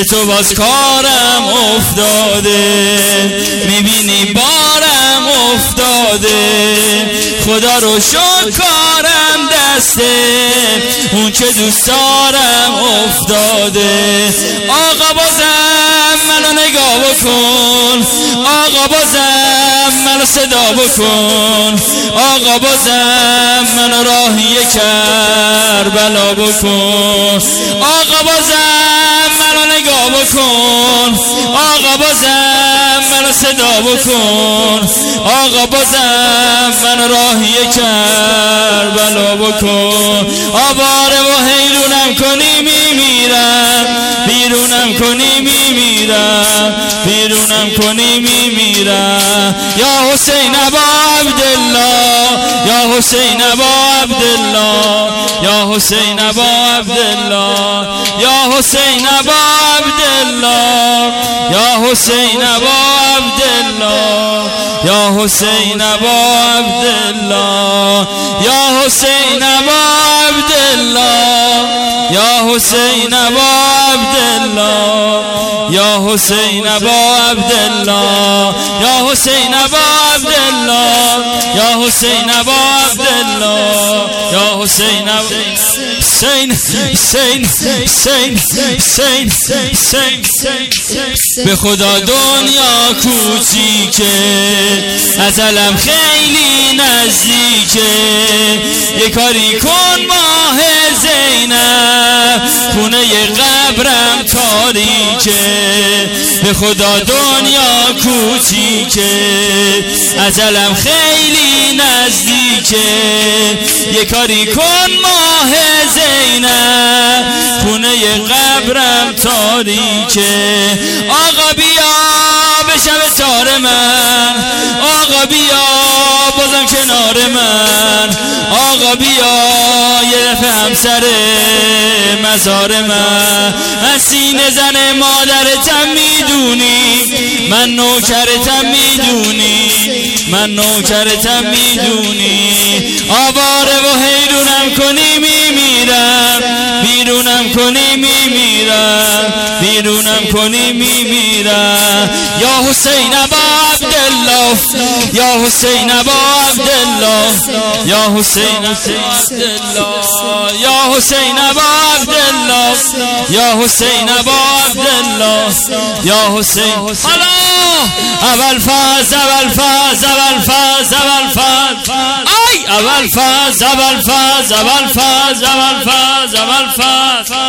تو باز کارم افتاده، میبینی بارم افتاده، خدا رو شکر کارم دسته، اون که دوست دارم افتاده. آقا بازم منو نگاه بکن، آقا بازم منو صدا بکن، آقا بازم منو راهی کربلا بکن، آقا بازم منو نگاه بکن، آقا بازم منو صدا بکن، آقا بازم منو راهی کربلا بکن. آواره و حیرونم کنی میمیرم، بیرونم کنی میمیرم، بیرونم کنی میمیرم. یا حسین ابا عبدالله، یا حسین ابا عبدالله، یا حسین ابا عبدالله، یا حسین ابا عبدالله، یا حسین ابا عبدالله، یا حسین ابا عبدالله، یا حسین ابا عبدالله، یا حسین ابا عبدالله، یا حسین ابا عبدالله، یا حسین ابا عبدالله، یا حسین ابا عبدالله، یا حسین ابا حسین حسین حسین حسین حسین. به خدا دنیا کوچیکه، ازلم خیلی نزدیکه، یه کاری کن ماه زینب، خونه قبرم تاریکه. به خدا دنیا کوچیکه، ازلم خیلی نزدیکه، یه کاری کن ماه زینب، خونه قبرم تاریکه. آقا بیا به شب تار من، آقا بیا بازم کنار من، آقا بیا یه دفعه همسر مزار من. من سینه زن مادرتم میدونی، من نوکرتم میدونی، من نوکرتم میدونی. آواره و حیرونم کنی میمیرم، بیرونم کنی میمیرم، بیرونم کنی میمیرم. یا حسین ابا عبدالله، یا حسین ابا عبدالله، یا حسین عبدالله، یا حسین ابا عبدالله، یا حسین ابا عبدالله، یا حسین. حالا اول فاز اول فاز اول فاز اول فاز، ای اول فاز اول فاز اول فاز اول فاز اول فاز.